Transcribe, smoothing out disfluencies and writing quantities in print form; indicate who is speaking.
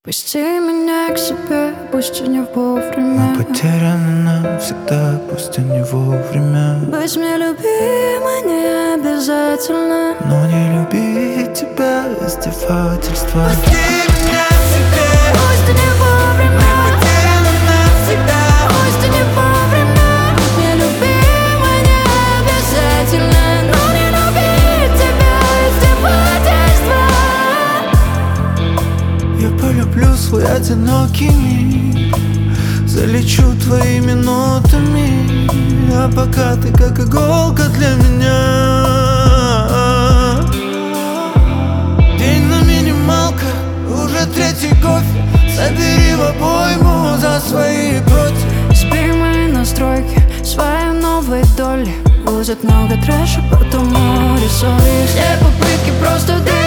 Speaker 1: Пусти меня к себе, пусть и не вовремя.
Speaker 2: Мы потеряны навсегда, пусть и не вовремя.
Speaker 1: Быть мне любимой не обязательно,
Speaker 2: но не любить тебя издевательство.
Speaker 1: пусти меня к себе, пусть и не вовремя. Мы потеряны навсегда, пусть и не вовремя. Быть мне любимой не обязательно, но не любить тебя издевательство.
Speaker 2: Я полюблю свой одинокий миг, залечу твоими нотами, а пока ты как иголка для меня. День на минималках, уже третий кофе. Собери в обойму за свои против.
Speaker 1: Сбери мои настройки, свои новые доли. Будет много трэша, потом море сори. Все попытки просто